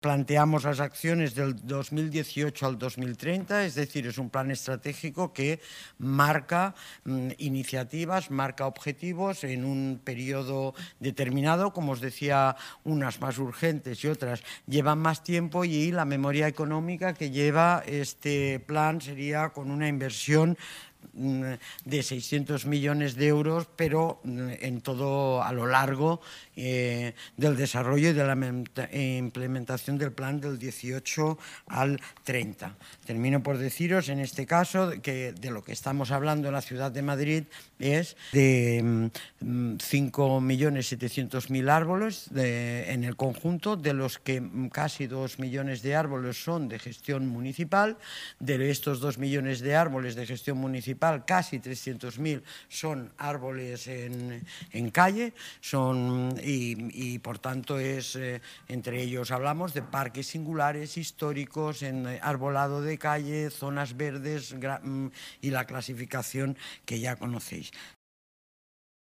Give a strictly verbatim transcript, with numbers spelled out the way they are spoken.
planteamos las acciones del dos mil dieciocho al dos mil treinta, es decir, es un plan estratégico que marca mm, iniciativas, marca objetivos en un periodo determinado, como os decía, unas más urgentes y otras llevan más tiempo, y la memoria económica que lleva este plan sería con una inversión de seiscientos millones de euros, pero en todo a lo largo eh, del desarrollo y de la implementación del plan del dieciocho al treinta. Termino por deciros, en este caso, que de lo que estamos hablando en la ciudad de Madrid es de cinco millones setecientos mil árboles de, en el conjunto, de los que casi dos millones de árboles son de gestión municipal. De estos dos millones de árboles de gestión municipal, casi trescientos mil son árboles en, en calle, son, y, y por tanto es, eh, entre ellos hablamos de parques singulares, históricos, en arbolado de calle, zonas verdes y la clasificación que ya conocéis.